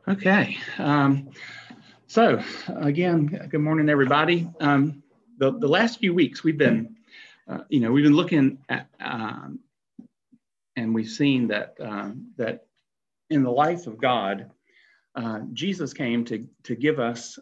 Okay. So again, good morning, everybody. The last few weeks we've been looking at, and we've seen that that in the life of God, Jesus came to give us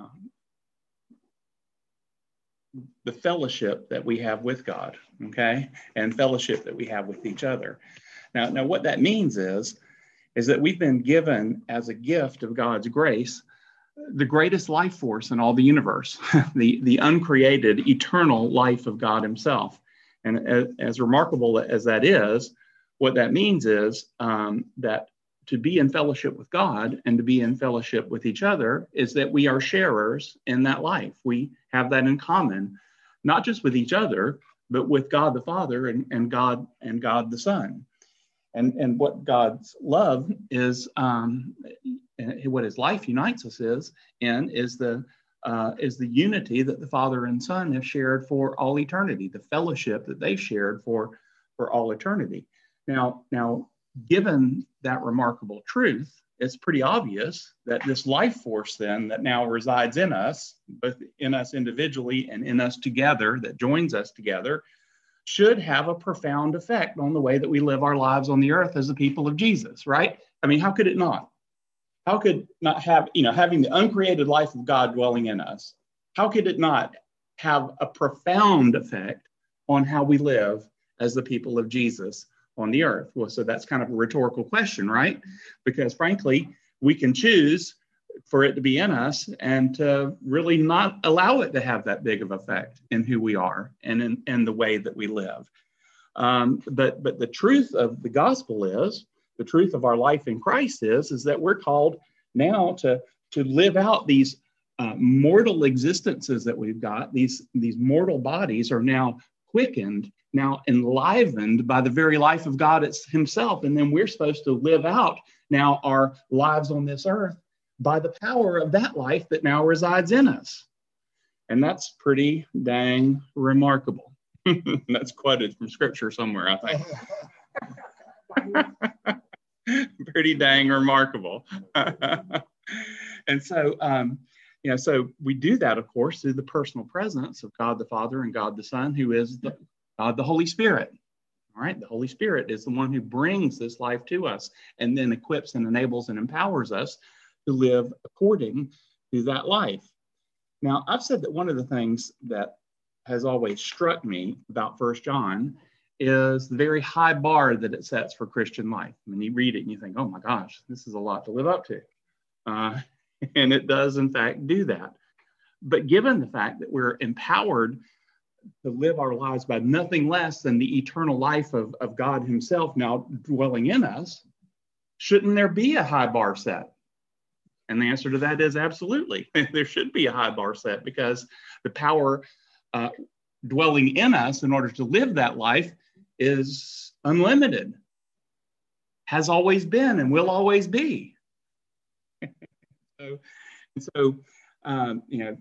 the fellowship that we have with God, okay, and fellowship that we have with each other. Now, what that means is that we've been given as a gift of God's grace the greatest life force in all the universe, the uncreated, eternal life of God himself. And as remarkable as that is, what that means is that to be in fellowship with God and to be in fellowship with each other is that we are sharers in that life. We have that in common, not just with each other, but with God the Father and God the Son. And what God's love is, what his life unites us is the unity that the Father and Son have shared for all eternity, the fellowship that they've shared for all eternity. Now, given that remarkable truth, it's pretty obvious that this life force then that now resides in us, both in us individually and in us together, that joins us together, should have a profound effect on the way that we live our lives on the earth as the people of Jesus, right? I mean, how could it not? How could not have, having the uncreated life of God dwelling in us, how could it not have a profound effect on how we live as the people of Jesus on the earth? Well, so that's kind of a rhetorical question, right? Because frankly, we can choose for it to be in us and to really not allow it to have that big of effect in who we are and in the way that we live. But the truth of the gospel is, the truth of our life in Christ is that we're called now to live out these mortal existences that we've got. These mortal bodies are now quickened, now enlivened by the very life of God himself. And then we're supposed to live out now our lives on this earth by the power of that life that now resides in us. And that's pretty dang remarkable. That's quoted from scripture somewhere, I think. Pretty dang remarkable. And so, so we do that, of course, through the personal presence of God the Father and God the Son, who is God the Holy Spirit. All right, the Holy Spirit is the one who brings this life to us and then equips and enables and empowers us to live according to that life. Now, I've said that one of the things that has always struck me about 1 John is the very high bar that it sets for Christian life. When you read it and you think, oh my gosh, this is a lot to live up to. And it does, in fact, do that. But given the fact that we're empowered to live our lives by nothing less than the eternal life of God himself now dwelling in us, shouldn't there be a high bar set? And the answer to that is absolutely. There should be a high bar set because the power dwelling in us in order to live that life is unlimited, has always been and will always be. So, the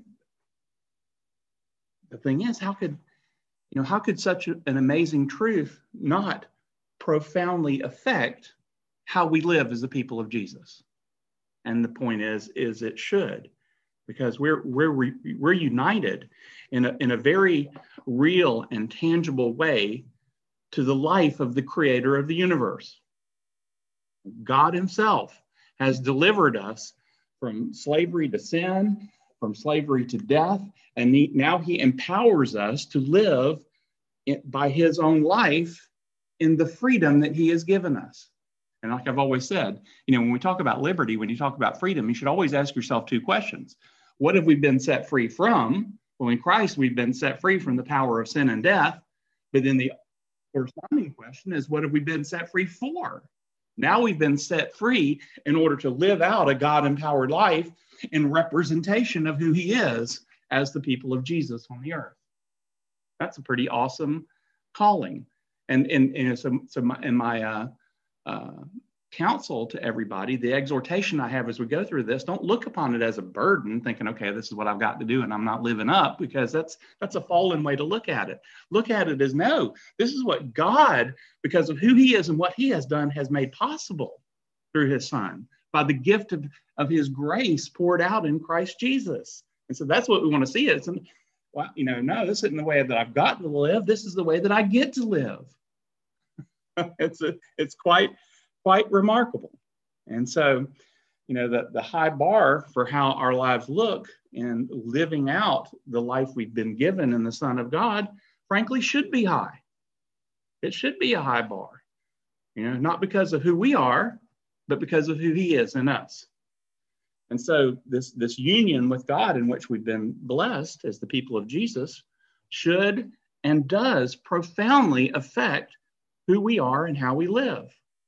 thing is, how could such an amazing truth not profoundly affect how we live as the people of Jesus? And the point is it should, because we're united in a very real and tangible way to the life of the creator of the universe. God himself has delivered us from slavery to sin, from slavery to death, and now he empowers us to live by his own life in the freedom that he has given us. And like I've always said, when we talk about liberty, when you talk about freedom, you should always ask yourself two questions. What have we been set free from? Well, in Christ, we've been set free from the power of sin and death. But then the corresponding question is, what have we been set free for? Now we've been set free in order to live out a God-empowered life in representation of who he is as the people of Jesus on the earth. That's a pretty awesome calling. And so in my counsel to everybody, the exhortation I have as we go through this, don't look upon it as a burden, thinking, okay, this is what I've got to do and I'm not living up, because that's a fallen way to look at it. Look at it as, no, this is what God, because of who he is and what he has done, has made possible through his son. by the gift of his grace poured out in Christ Jesus. And so that's what we want to see. It's, well, no, this isn't the way that I've got to live. This is the way that I get to live. It's quite remarkable. And so, the high bar for how our lives look in living out the life we've been given in the Son of God, frankly, should be high. It should be a high bar, not because of who we are, but because of who he is in us. And so this union with God in which we've been blessed as the people of Jesus should and does profoundly affect who we are and how we live.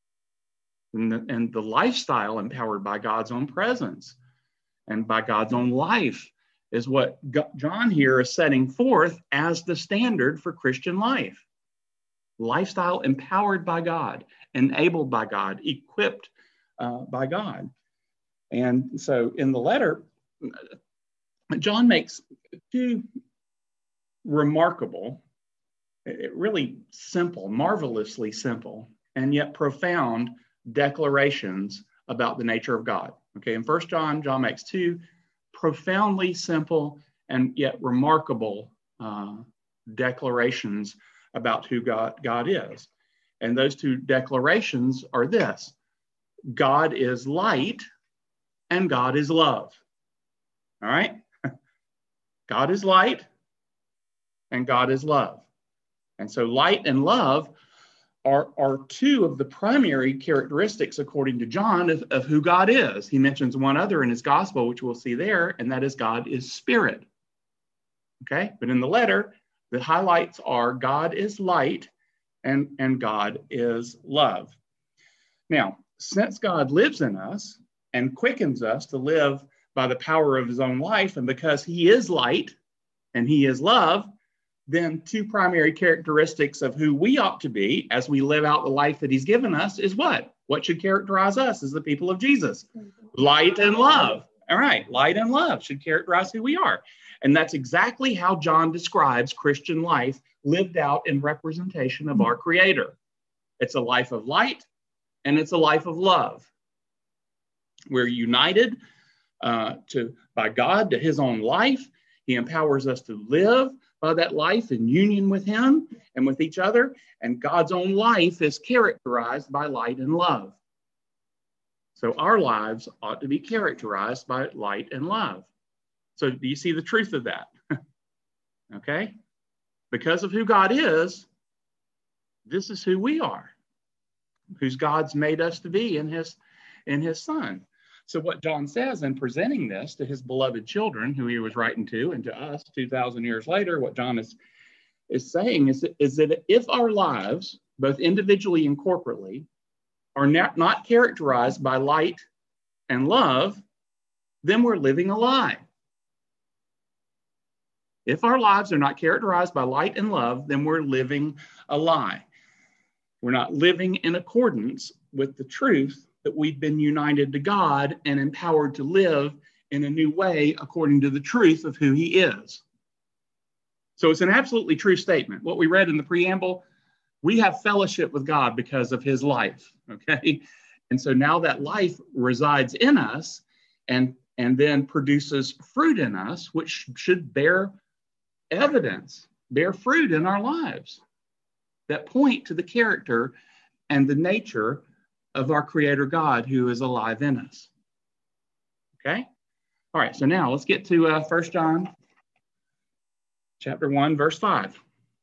And the lifestyle empowered by God's own presence and by God's own life is what John here is setting forth as the standard for Christian life. Lifestyle empowered by God, enabled by God, equipped by God. And so in the letter, John makes two remarkable, really simple, marvelously simple, and yet profound declarations about the nature of God. Okay, in 1 John, John makes two profoundly simple and yet remarkable declarations about who God is. And those two declarations are this: God is light and God is love. All right? God is light and God is love. And so light and love are two of the primary characteristics, according to John, of who God is. He mentions one other in his gospel, which we'll see there, and that is God is spirit. Okay? But in the letter, the highlights are God is light and God is love. Now, since God lives in us and quickens us to live by the power of his own life, and because he is light and he is love, then two primary characteristics of who we ought to be as we live out the life that he's given us is what? What should characterize us as the people of Jesus? Light and love. All right, light and love should characterize who we are. And that's exactly how John describes Christian life lived out in representation of our Creator. It's a life of light and it's a life of love. We're united by God to his own life. He empowers us to live by that life in union with him and with each other. And God's own life is characterized by light and love. So our lives ought to be characterized by light and love. So do you see the truth of that? Okay? Because of who God is, this is who we are, who's God's made us to be in his Son. So what John says in presenting this to his beloved children, who he was writing to, and to us 2,000 years later, what John is saying is that if our lives, both individually and corporately, are not characterized by light and love, then we're living a lie. If our lives are not characterized by light and love, then we're living a lie. We're not living in accordance with the truth that we've been united to God and empowered to live in a new way according to the truth of who he is. So it's an absolutely true statement. What we read in the preamble, we have fellowship with God because of his life, okay? And so now that life resides in us and then produces fruit in us, which should bear evidence, bear fruit in our lives that point to the character and the nature of our Creator God who is alive in us. Okay? All right, so now let's get to 1 John chapter 1, verse 5.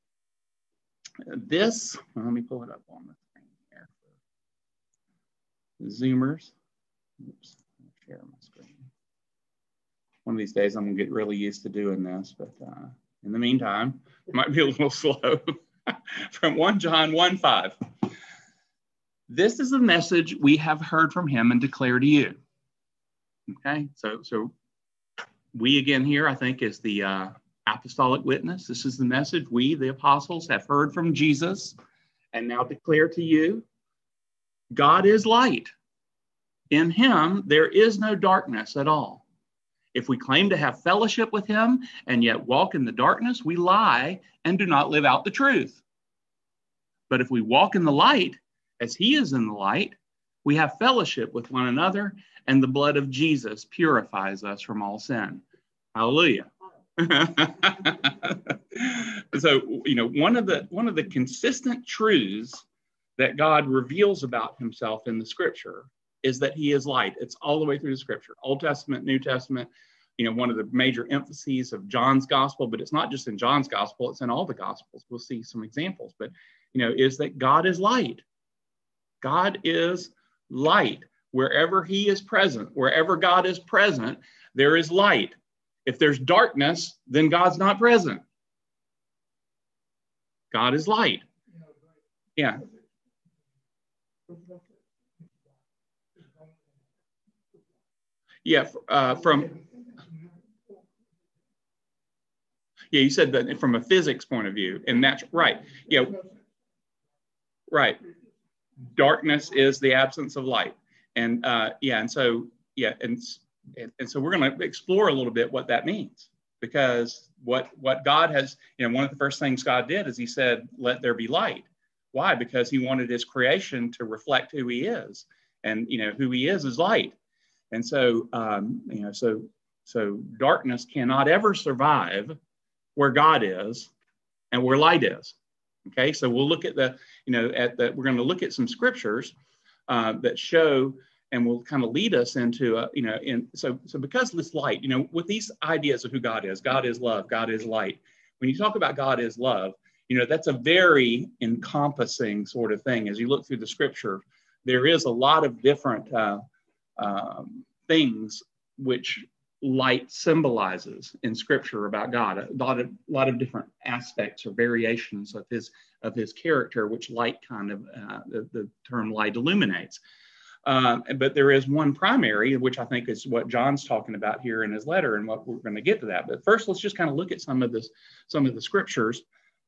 This, let me pull it up on the screen here for Zoomers. Oops, share my screen. One of these days I'm going to get really used to doing this, but in the meantime, it might be a little slow. From 1 John 1:5. This is the message we have heard from him and declare to you. Okay, so we again here, I think, is the apostolic witness. This is the message we, the apostles, have heard from Jesus and now declare to you. God is light. In him, there is no darkness at all. If we claim to have fellowship with him and yet walk in the darkness, we lie and do not live out the truth. But if we walk in the light, as he is in the light, we have fellowship with one another, and the blood of Jesus purifies us from all sin. Hallelujah. So, one of the consistent truths that God reveals about himself in the scripture is that he is light. It's all the way through the scripture, Old Testament, New Testament. One of the major emphases of John's gospel, but it's not just in John's gospel, it's in all the gospels. We'll see some examples, but, is that God is light. God is light. Wherever he is present, wherever God is present, there is light. If there's darkness, then God's not present. God is light. Yeah. Yeah, you said that from a physics point of view, and that's right. Yeah, right. Darkness is the absence of light, and so we're going to explore a little bit what that means, because what God has, one of the first things God did is he said, "Let there be light." Why? Because he wanted his creation to reflect who he is, and who he is light. And so, so darkness cannot ever survive where God is and where light is. Okay, so we'll look at we're going to look at some scriptures that show, and will kind of lead us into, so because this light, with these ideas of who God is love, God is light. When you talk about God is love, that's a very encompassing sort of thing. As you look through the scripture, there is a lot of different things which light symbolizes in scripture about God. A lot of different aspects or variations of his character, which light kind of the term light illuminates. But there is one primary, which I think is what John's talking about here in his letter, and what we're going to get to that. But first, let's just kind of look at some of the scriptures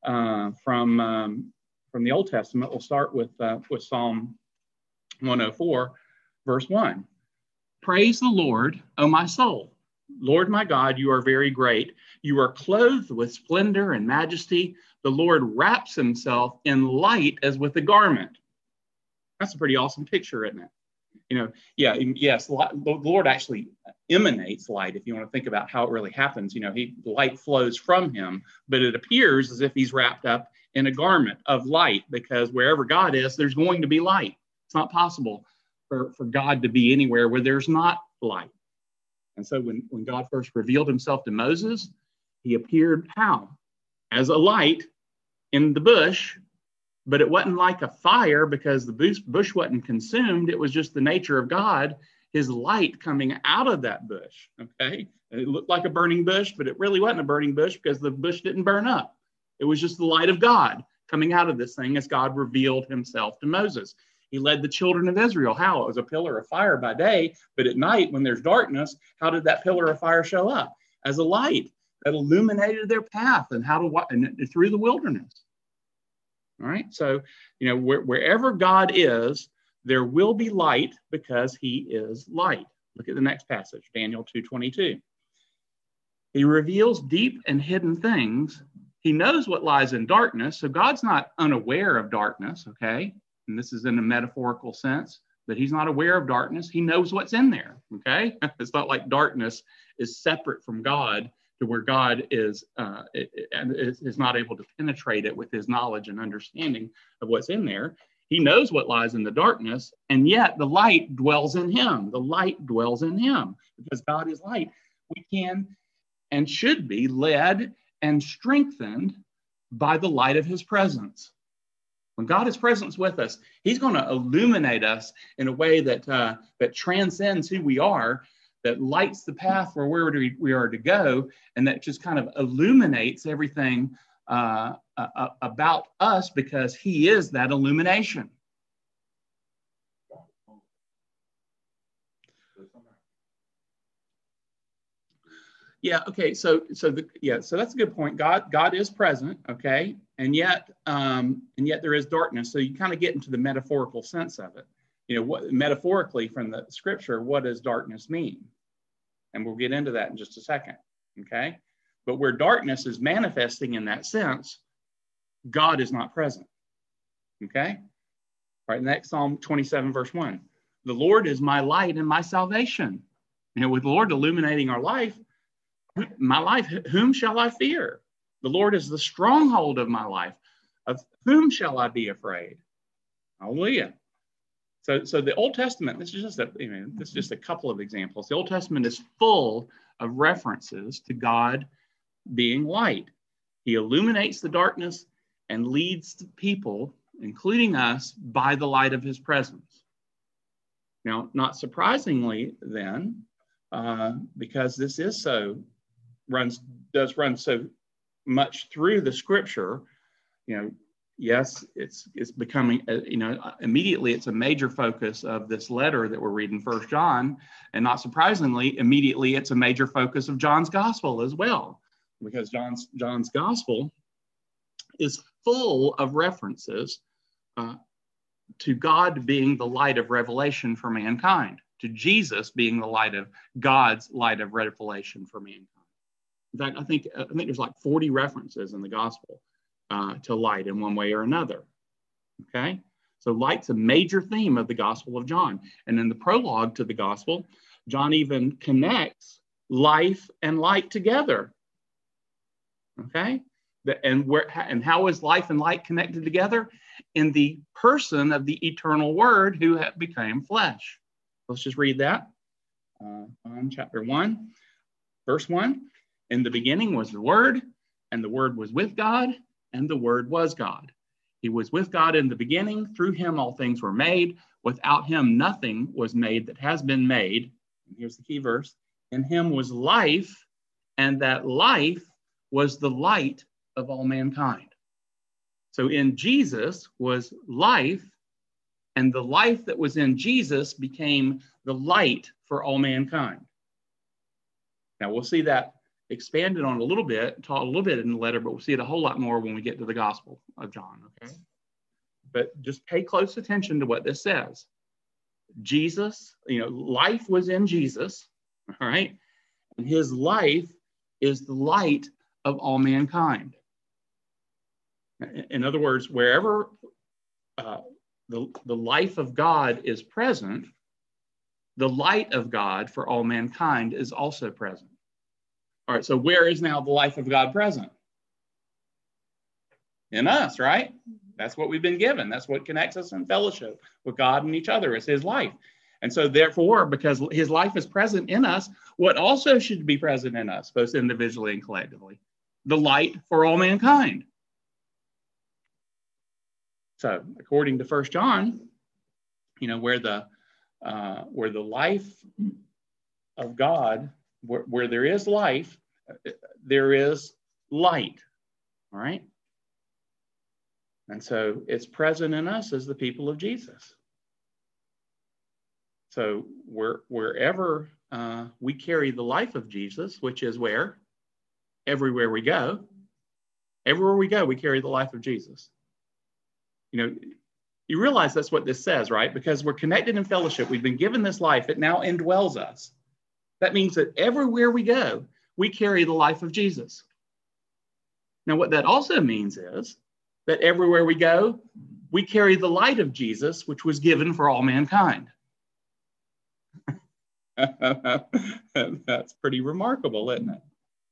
from the Old Testament. We'll start with Psalm 104, verse 1. Praise the Lord, O my soul. Lord my God, you are very great. You are clothed with splendor and majesty. The Lord wraps himself in light as with a garment. That's a pretty awesome picture, isn't it? Yes, the Lord actually emanates light. If you want to think about how it really happens, light flows from him, but it appears as if he's wrapped up in a garment of light, because wherever God is, there's going to be light. It's not possible for God to be anywhere where there's not light. And so when God first revealed himself to Moses, he appeared how? As a light in the bush, but it wasn't like a fire, because the bush wasn't consumed. It was just the nature of God, his light coming out of that bush. Okay. It looked like a burning bush, but it really wasn't a burning bush, because the bush didn't burn up. It was just the light of God coming out of this thing as God revealed himself to Moses. He led the children of Israel. How? It was a pillar of fire by day, but at night when there's darkness, how did that pillar of fire show up? As a light that illuminated their path and through the wilderness. All right. So, wherever God is, there will be light, because he is light. Look at the next passage, Daniel 2:22. He reveals deep and hidden things. He knows what lies in darkness. So God's not unaware of darkness. Okay. And this is in a metaphorical sense, that he's not aware of darkness. He knows what's in there. Okay. It's not like darkness is separate from God, to where God is not able to penetrate it with his knowledge and understanding of what's in there. He knows what lies in the darkness, and yet the light dwells in him. The light dwells in him, because God is light. We can and should be led and strengthened by the light of his presence. When God is present with us, he's going to illuminate us in a way that transcends who we are, that lights the path for where we are to go, and that just kind of illuminates everything about us, because he is that illumination. Yeah. Okay. So that's a good point. God is present. Okay. And yet there is darkness. So you kind of get into the metaphorical sense of it. What metaphorically from the scripture, what does darkness mean? And we'll get into that in just a second. Okay. But where darkness is manifesting in that sense, God is not present. Okay. All right. Next, Psalm 27, verse 1. the Lord is my light and my salvation. With the Lord illuminating our life, my life, whom shall I fear? The Lord is the stronghold of my life. Of whom shall I be afraid? Hallelujah. So the Old Testament, this is just a couple of examples. The Old Testament is full of references to God being light. He illuminates the darkness and leads the people, including us, by the light of his presence. Now, not surprisingly then, because this is does run so much through the scripture, yes, it's becoming, immediately it's a major focus of this letter that we're reading, 1 John. And not surprisingly, immediately it's a major focus of John's gospel as well, because John's gospel is full of references to God being the light of revelation for mankind, to Jesus being the light of God's light of revelation for mankind. In fact, I think there's like 40 references in the gospel to light in one way or another. Okay, so light's a major theme of the Gospel of John. And in the prologue to the gospel, John even connects life and light together. Okay, and how is life and light connected together? In the person of the eternal Word who became flesh. Let's just read that. On chapter 1, verse 1. In the beginning was the Word, and the Word was with God, and the Word was God. He was with God in the beginning. Through him all things were made. Without him nothing was made that has been made. And here's the key verse. In him was life, and that life was the light of all mankind. So in Jesus was life, and the life that was in Jesus became the light for all mankind. Now we'll see that expanded on a little bit, taught a little bit in the letter, but we'll see it a whole lot more when we get to the Gospel of John, okay? But just pay close attention to what this says. Jesus, life was in Jesus, all right? And his life is the light of all mankind. In other words, wherever the life of God is present, the light of God for all mankind is also present. All right, so where is now the life of God present? In us, right? That's what we've been given. That's what connects us in fellowship with God and each other. It's his life. And so therefore, because his life is present in us, what also should be present in us, both individually and collectively? The light for all mankind. So according to 1 John, where the life of God, where there is life, there is light. All right. And so it's present in us as the people of Jesus. So wherever we carry the life of Jesus, which is where? Everywhere we go. Everywhere we go, we carry the life of Jesus. You realize that's what this says, right? Because we're connected in fellowship. We've been given this life. It now indwells us. That means that everywhere we go, we carry the life of Jesus. Now, what that also means is that everywhere we go, we carry the light of Jesus, which was given for all mankind. That's pretty remarkable, isn't it?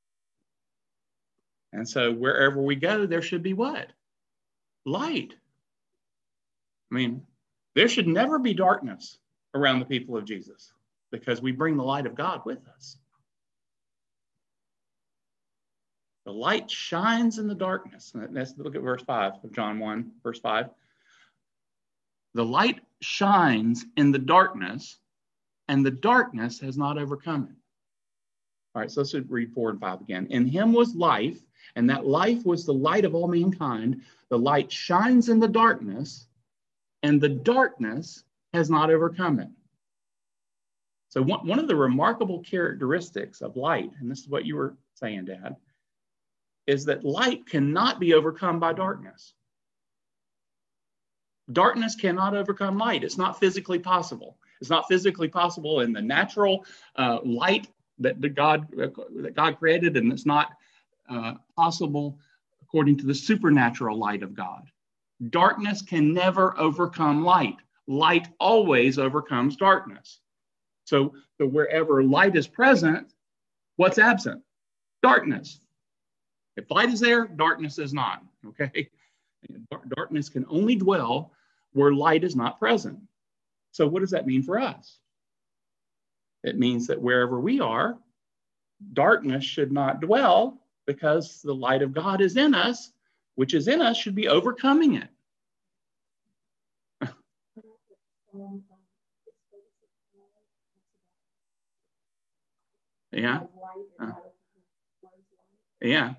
And so wherever we go, there should be what? Light. I mean, there should never be darkness around the people of Jesus because we bring the light of God with us. The light shines in the darkness. Let's look at verse 5 of John 1, verse 5. The light shines in the darkness, and the darkness has not overcome it. All right, so let's read 4 and 5 again. In him was life, and that life was the light of all mankind. The light shines in the darkness, and the darkness has not overcome it. So one of the remarkable characteristics of light, and this is what you were saying, Dad, is that light cannot be overcome by darkness. Darkness cannot overcome light. It's not physically possible. It's not physically possible in the natural light that God created, and it's not possible according to the supernatural light of God. Darkness can never overcome light. light always overcomes darkness. So wherever light is present, what's absent? Darkness. If light is there, darkness is not. Okay? Darkness can only dwell where light is not present. So what does that mean for us? It means that wherever we are, darkness should not dwell, because the light of God is in us, which is in us should be overcoming it. Yeah. Yeah.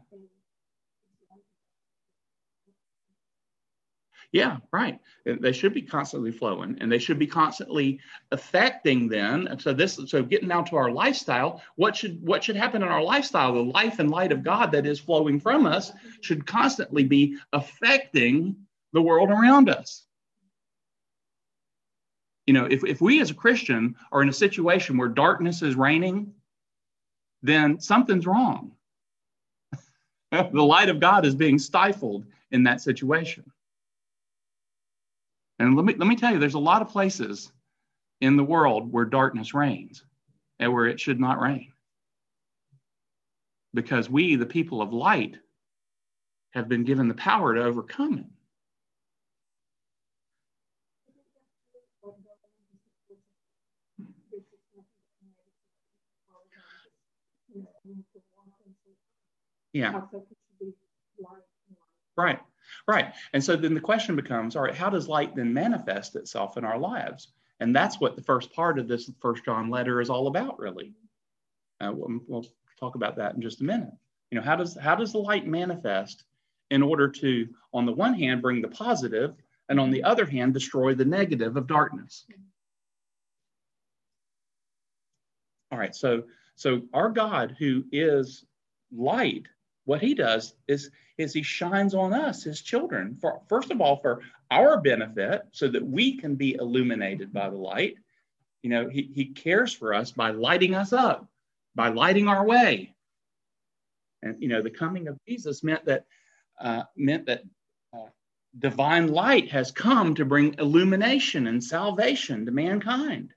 Yeah, right. They should be constantly flowing, and they should be constantly affecting then. So getting down to our lifestyle, what should happen in our lifestyle? The life and light of God that is flowing from us should constantly be affecting the world around us. You know, if we as a Christian are in a situation where darkness is reigning, then something's wrong. The light of God is being stifled in that situation. And let me tell you, there's a lot of places in the world where darkness reigns and where it should not reign. Because we, the people of light, have been given the power to overcome it. Yeah. Right. Right. And so then the question becomes, all right, how does light then manifest itself in our lives? And that's what the first part of this First John letter is all about, really. We'll talk about that in just a minute. You know, how does the light manifest in order to, on the one hand, bring the positive, and on the other hand, destroy the negative of darkness? All right. So our God, who is light, what he does is he shines on us, his children, first of all, for our benefit, so that we can be illuminated by the light. You know, he cares for us by lighting us up, by lighting our way. And, you know, the coming of Jesus meant that divine light has come to bring illumination and salvation to mankind.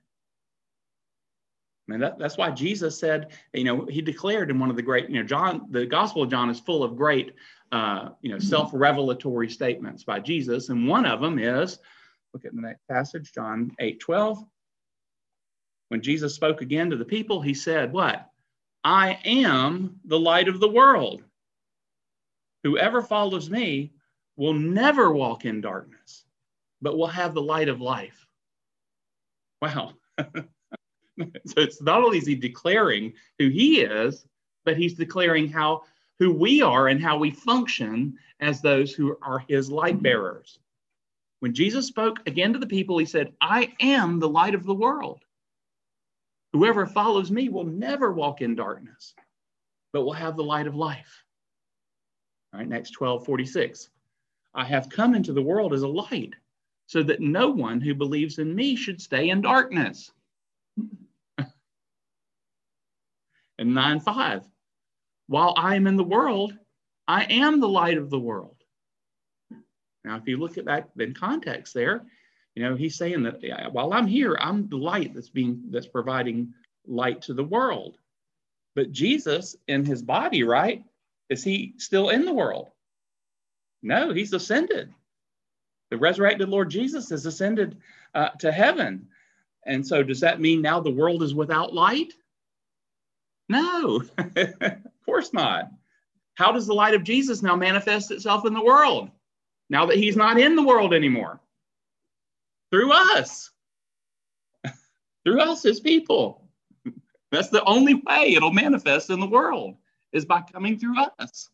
I mean, that's why Jesus said, you know, he declared in one of the great, you know, the Gospel of John is full of great, self-revelatory statements by Jesus. And one of them is, look at the next passage, John 8:12. When Jesus spoke again to the people, he said, what? I am the light of the world. Whoever follows me will never walk in darkness, but will have the light of life. Wow. So it's not only is he declaring who he is, but he's declaring who we are and how we function as those who are his light bearers. When Jesus spoke again to the people, he said, I am the light of the world. Whoever follows me will never walk in darkness, but will have the light of life. All right, next 12:46. I have come into the world as a light, so that no one who believes in me should stay in darkness. And 9:5, while I am in the world, I am the light of the world. Now, if you look at that in context there, you know, he's saying that while I'm here, I'm the light that's providing light to the world. But Jesus in his body, right? Is he still in the world? No, he's ascended. The resurrected Lord Jesus has ascended to heaven. And so does that mean now the world is without light? No, of course not. How does the light of Jesus now manifest itself in the world now that he's not in the world anymore? Through us. Through us as people. That's the only way it'll manifest in the world, is by coming through us.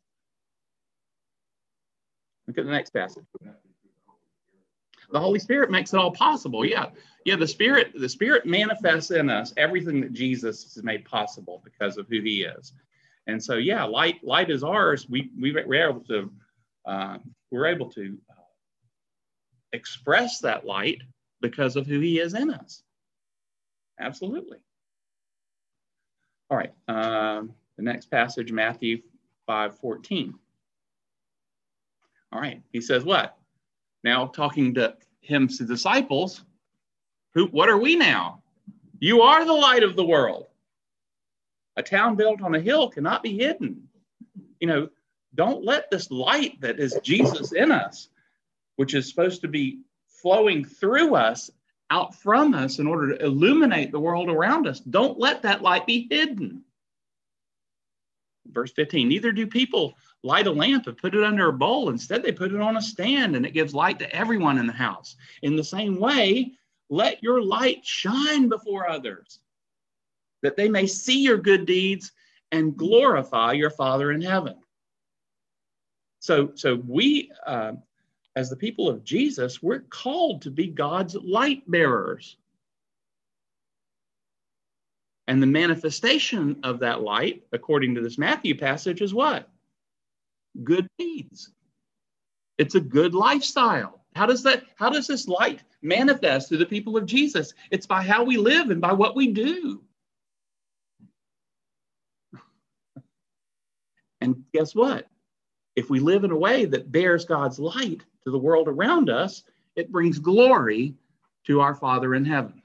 Look at the next passage. The Holy Spirit makes it all possible. Yeah, the Spirit manifests in us everything that Jesus has made possible because of who he is. And so, yeah, light is ours. We're able to express that light because of who he is in us. Absolutely. All right. The next passage, Matthew 5:14. All right. He says what? Now talking to him's disciples, What are we now? You are the light of the world. A town built on a hill cannot be hidden. Don't let this light that is Jesus in us, which is supposed to be flowing through us, out from us in order to illuminate the world around us. Don't let that light be hidden. Verse 15, neither do people light a lamp and put it under a bowl. Instead, they put it on a stand, and it gives light to everyone in the house. In the same way, let your light shine before others, that they may see your good deeds and glorify your Father in heaven. So we, as the people of Jesus, we're called to be God's light bearers. And the manifestation of that light, according to this Matthew passage, is what? Good deeds. It's a good lifestyle. How does this light manifest to the people of Jesus? It's by how we live and by what we do. And guess what? If we live in a way that bears God's light to the world around us, it brings glory to our Father in heaven.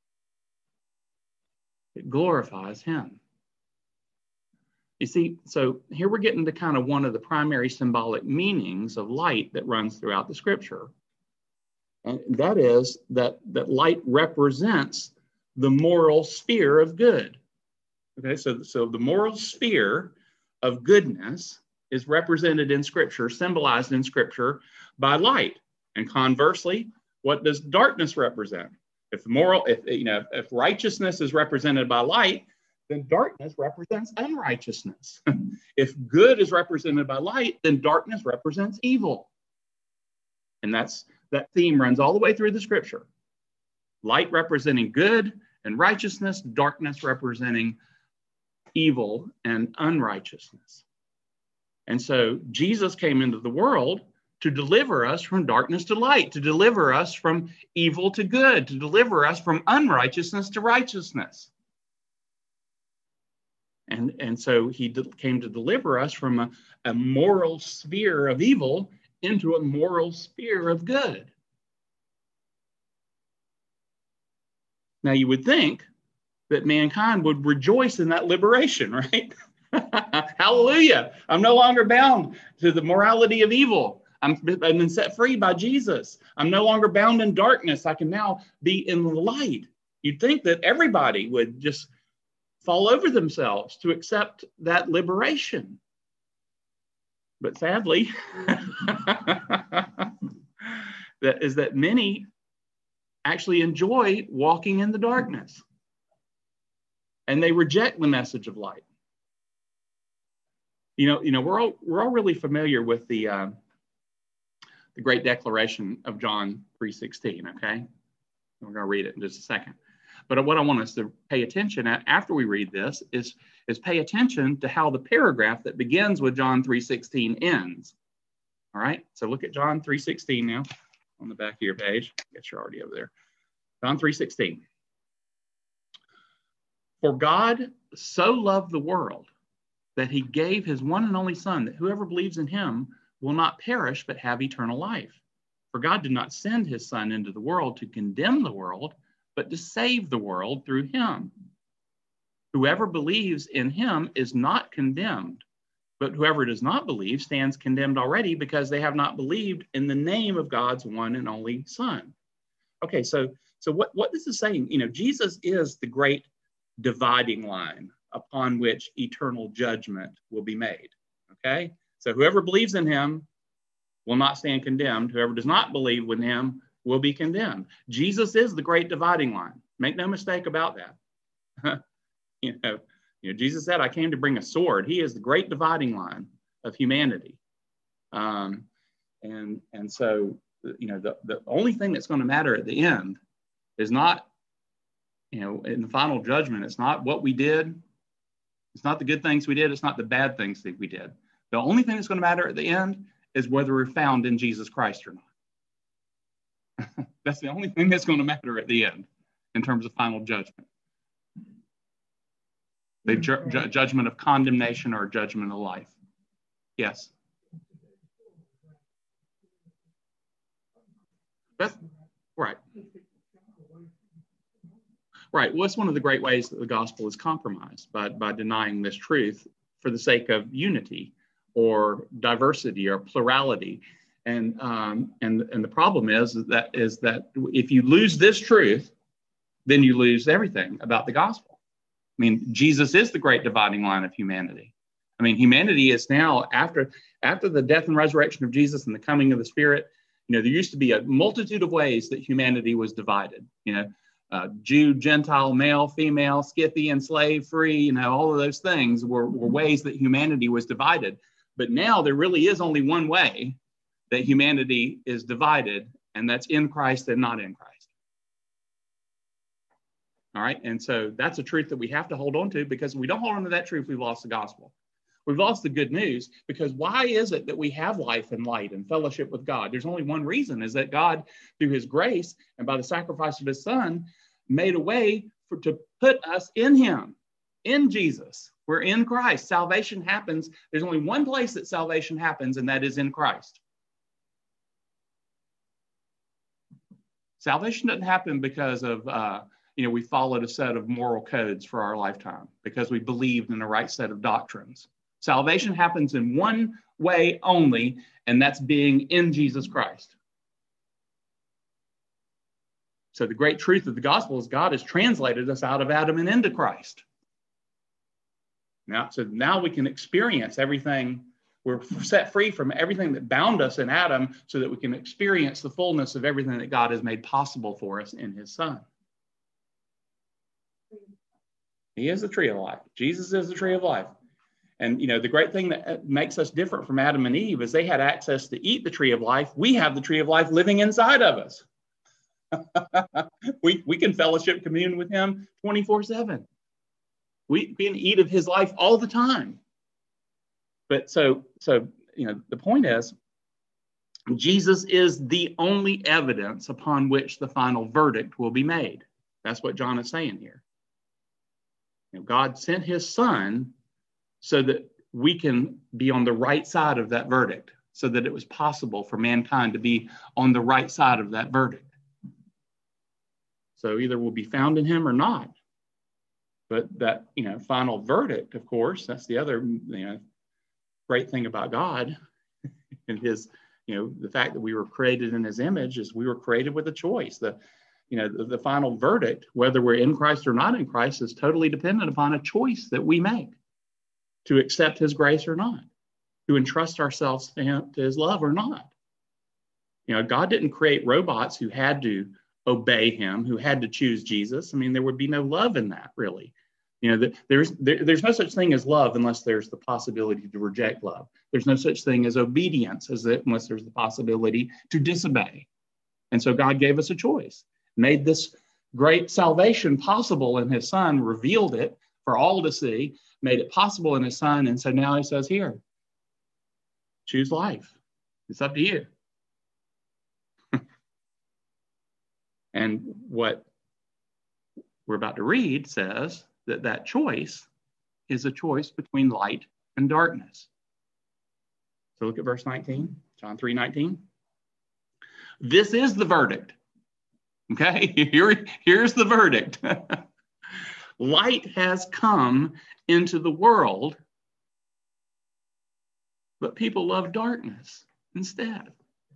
It glorifies him. You see, so here we're getting to kind of one of the primary symbolic meanings of light that runs throughout the scripture. And that is that light represents the moral sphere of good. Okay, so the moral sphere of goodness is represented in scripture, symbolized in scripture by light. And conversely, what does darkness represent? If righteousness is represented by light, then darkness represents unrighteousness. If good is represented by light, then darkness represents evil. And that theme runs all the way through the scripture. Light representing good and righteousness, darkness representing evil and unrighteousness. And so Jesus came into the world to deliver us from darkness to light, to deliver us from evil to good, to deliver us from unrighteousness to righteousness. And so he came to deliver us from a moral sphere of evil into a moral sphere of good. Now you would think that mankind would rejoice in that liberation, right? Hallelujah. I'm no longer bound to the morality of evil. I've been set free by Jesus. I'm no longer bound in darkness. I can now be in the light. You'd think that everybody would just fall over themselves to accept that liberation. But sadly, that many actually enjoy walking in the darkness. And they reject the message of light. We're all really familiar with the Great Declaration of John 3:16, okay? We're going to read it in just a second. But what I want us to pay attention at after we read this is pay attention to how the paragraph that begins with John 3:16 ends. All right? So look at John 3:16 now on the back of your page. I guess you're already over there. John 3:16. For God so loved the world that he gave his one and only Son, that whoever believes in him will not perish but have eternal life. For God did not send his Son into the world to condemn the world, but to save the world through him. Whoever believes in him is not condemned, but whoever does not believe stands condemned already because they have not believed in the name of God's one and only Son. Okay, so what this is saying, Jesus is the great dividing line upon which eternal judgment will be made. Okay? So whoever believes in him will not stand condemned. Whoever does not believe in him will be condemned. Jesus is the great dividing line. Make no mistake about that. Jesus said, I came to bring a sword. He is the great dividing line of humanity. And so, the only thing that's going to matter at the end is not, in the final judgment, it's not what we did. It's not the good things we did. It's not the bad things that we did. The only thing that's going to matter at the end is whether we're found in Jesus Christ or not. That's the only thing that's going to matter at the end in terms of final judgment. The judgment of condemnation or judgment of life. Yes. That's right. Right. Well, it's one of the great ways that the gospel is compromised by denying this truth for the sake of unity or diversity or plurality. And the problem is that if you lose this truth, then you lose everything about the gospel. I mean, Jesus is the great dividing line of humanity. I mean, humanity is now, after the death and resurrection of Jesus and the coming of the Spirit, there used to be a multitude of ways that humanity was divided. Jew, Gentile, male, female, Scythian, slave, free, all of those things were ways that humanity was divided. But now there really is only one way that humanity is divided, and that's in Christ and not in Christ. All right. And so that's a truth that we have to hold on to, because if we don't hold on to that truth, we've lost the gospel. We've lost the good news, because why is it that we have life and light and fellowship with God? There's only one reason, is that God, through his grace and by the sacrifice of his son, made a way to put us in him, in Jesus. We're in Christ. Salvation happens. There's only one place that salvation happens, and that is in Christ. Salvation doesn't happen because of, we followed a set of moral codes for our lifetime, because we believed in the right set of doctrines. Salvation happens in one way only, and that's being in Jesus Christ. So the great truth of the gospel is God has translated us out of Adam and into Christ. Now we can experience everything. We're set free from everything that bound us in Adam, so that we can experience the fullness of everything that God has made possible for us in his son. He is the tree of life. Jesus is the tree of life. And, the great thing that makes us different from Adam and Eve is they had access to eat the tree of life. We have the tree of life living inside of us. we can fellowship, commune with him 24/7. We can eat of his life all the time. But so the point is, Jesus is the only evidence upon which the final verdict will be made. That's what John is saying here. God sent his son so that we can be on the right side of that verdict, so that it was possible for mankind to be on the right side of that verdict. So either we'll be found in him or not. But that, final verdict, of course, that's the other, great thing about God and his, the fact that we were created in his image, is we were created with a choice. The final verdict, whether we're in Christ or not in Christ, is totally dependent upon a choice that we make to accept his grace or not, to entrust ourselves to him, to his love or not. God didn't create robots who had to obey him, who had to choose Jesus. I mean, there would be no love in that, really. There's no such thing as love unless there's the possibility to reject love. There's no such thing as obedience unless there's the possibility to disobey. And so God gave us a choice, made this great salvation possible in his son, revealed it for all to see, made it possible in his son. And so now he says, here, choose life. It's up to you. And what we're about to read says that choice is a choice between light and darkness. So look at verse 19, John 3:19. This is the verdict. Okay, here's the verdict. Light has come into the world, but people love darkness instead.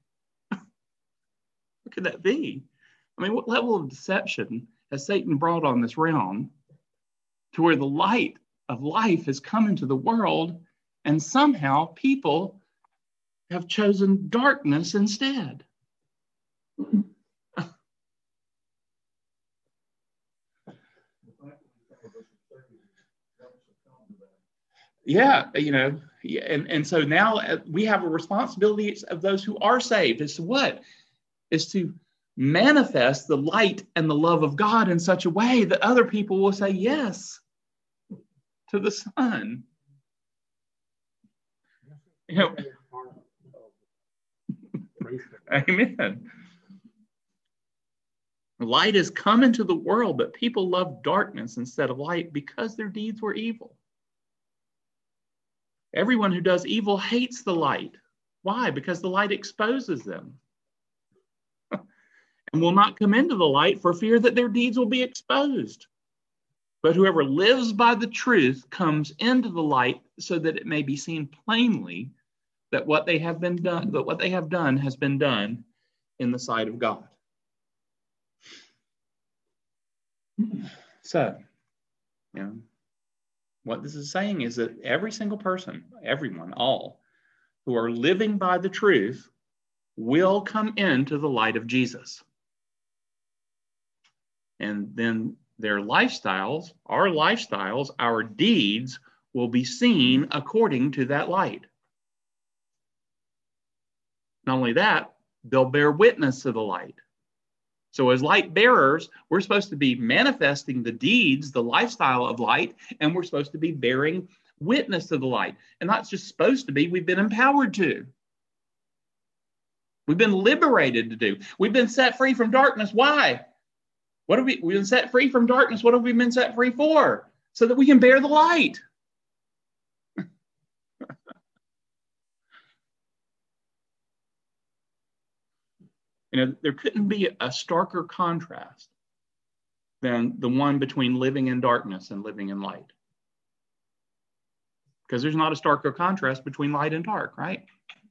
What could that be? I mean, what level of deception has Satan brought on this realm to where the light of life has come into the world, and somehow people have chosen darkness instead? Yeah, and so now we have a responsibility of those who are saved. Is to what? Is to manifest the light and the love of God in such a way that other people will say yes to the Son. Amen. Light has come into the world, but people love darkness instead of light because their deeds were evil. Everyone who does evil hates the light. Why? Because the light exposes them. And will not come into the light for fear that their deeds will be exposed. But whoever lives by the truth comes into the light so that it may be seen plainly that what they have done has been done in the sight of God. So, what this is saying is that every single person, everyone, all who are living by the truth will come into the light of Jesus. And then their lifestyles, our deeds will be seen according to that light. Not only that, they'll bear witness to the light. So as light bearers, we're supposed to be manifesting the deeds, the lifestyle of light, and we're supposed to be bearing witness to the light. And not just supposed to be, we've been empowered to. We've been liberated to do. We've been set free from darkness. Why? We've been set free from darkness. What have we been set free for? So that we can bear the light. There couldn't be a starker contrast than the one between living in darkness and living in light. Because there's not a starker contrast between light and dark, right?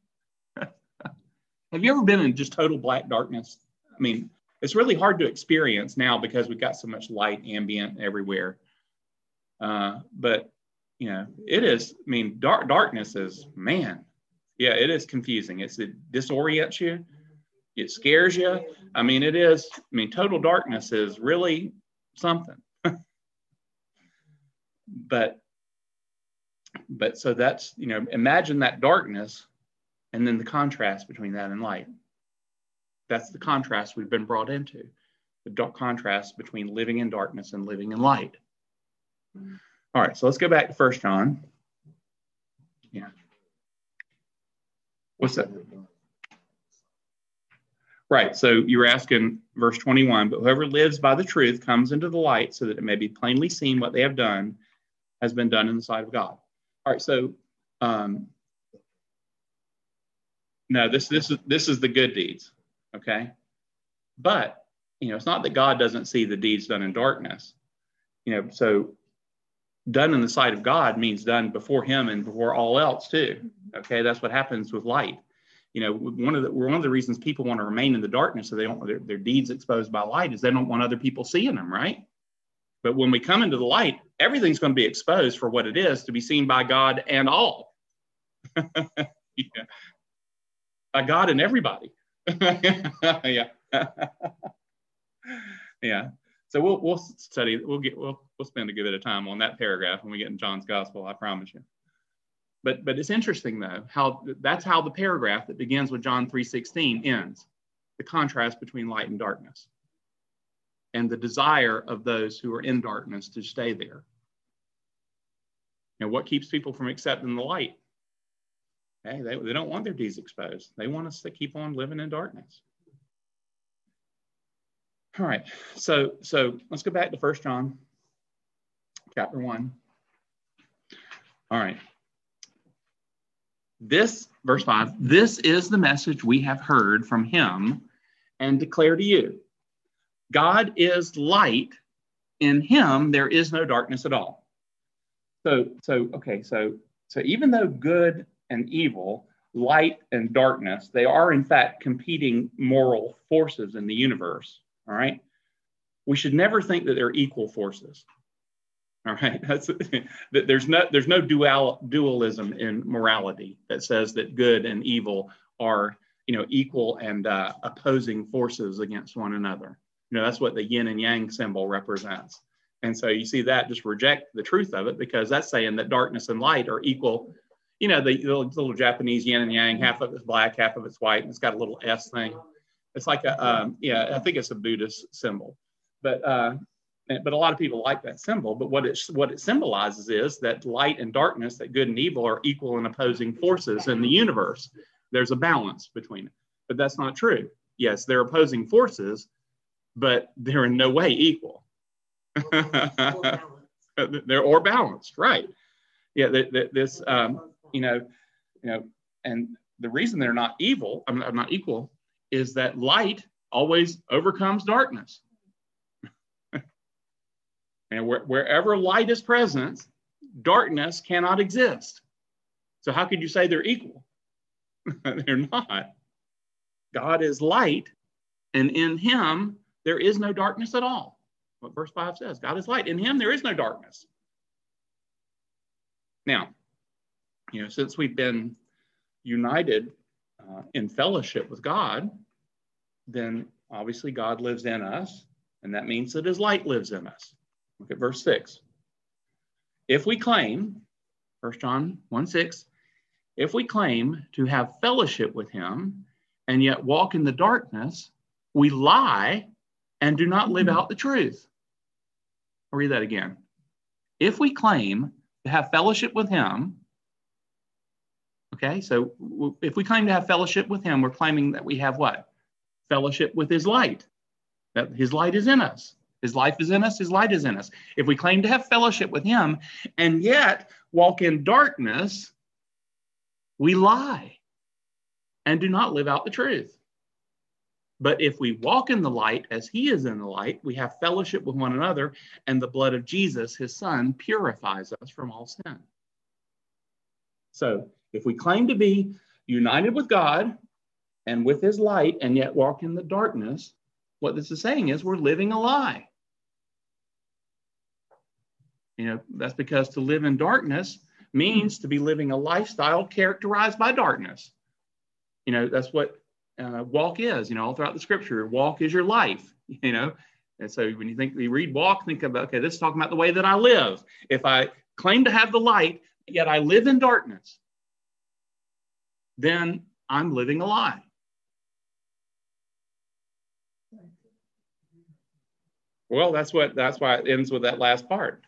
Have you ever been in just total black darkness? I mean, it's really hard to experience now because we've got so much light ambient everywhere. But, it is, darkness is, it is confusing. It disorients you. It scares you. Total darkness is really something. But so that's, imagine that darkness and then the contrast between that and light. That's the contrast we've been brought into, the dark contrast between living in darkness and living in light. All right, so let's go back to 1 John. Yeah. What's that? Right, so you were asking verse 21, but whoever lives by the truth comes into the light so that it may be plainly seen what they have done has been done in the sight of God. All right, so no, this is the good deeds, okay? But, it's not that God doesn't see the deeds done in darkness. So done in the sight of God means done before him and before all else too, okay? That's what happens with light. One of the reasons people want to remain in the darkness so they don't want their deeds exposed by light is they don't want other people seeing them, right? But when we come into the light, everything's going to be exposed for what it is, to be seen by God and all. Yeah. By God and everybody. Yeah. Yeah. So we'll study. We'll spend a good bit of time on that paragraph when we get in John's Gospel. I promise you. But it's interesting though that's how the paragraph that begins with John 3:16 ends. The contrast between light and darkness, and the desire of those who are in darkness to stay there. What keeps people from accepting the light? Hey, they don't want their deeds exposed. They want us to keep on living in darkness. All right, so let's go back to 1 John chapter 1. All right. This, verse 5, this is the message we have heard from him and declare to you. God is light. In him there is no darkness at all. So even though good and evil, light and darkness, they are in fact competing moral forces in the universe, all right? We should never think that they're equal forces. All right, there's no dualism in morality that says that good and evil are equal and opposing forces against one another. That's what the yin and yang symbol represents. And so you see that just reject the truth of it, because that's saying that darkness and light are equal. The little Japanese yin and yang, half of it's black, half of it's white, and it's got a little S thing. It's like I think it's a Buddhist symbol, but a lot of people like that symbol. But what it symbolizes is that light and darkness, that good and evil, are equal and opposing forces in the universe. There's a balance between it, but that's not true. Yes, they're opposing forces, but they're in no way equal. They're or balanced, right? Yeah, this and the reason they're not evil, not equal, is that light always overcomes darkness. And wherever light is present, darkness cannot exist. So how could you say they're equal? They're not. God is light, and in him there is no darkness at all. What verse 5 says, God is light. In him there is no darkness. Now, since we've been united in fellowship with God, then obviously God lives in us, and that means that his light lives in us. Look at verse 6. If we claim, 1 John 1:6, if we claim to have fellowship with him and yet walk in the darkness, we lie and do not live out the truth. I'll read that again. If we claim to have fellowship with him, okay, so if we claim to have fellowship with him, we're claiming that we have what? Fellowship with his light. That his light is in us. His life is in us. His light is in us. If we claim to have fellowship with him and yet walk in darkness, we lie and do not live out the truth. But if we walk in the light as he is in the light, we have fellowship with one another, and the blood of Jesus, his son, purifies us from all sin. So if we claim to be united with God and with his light and yet walk in the darkness, what this is saying is we're living a lie. That's because to live in darkness means to be living a lifestyle characterized by darkness. That's what walk is, all throughout the scripture. Walk is your life, And so when you read walk, think about, okay, this is talking about the way that I live. If I claim to have the light, yet I live in darkness, then I'm living a lie. Well, that's why it ends with that last part.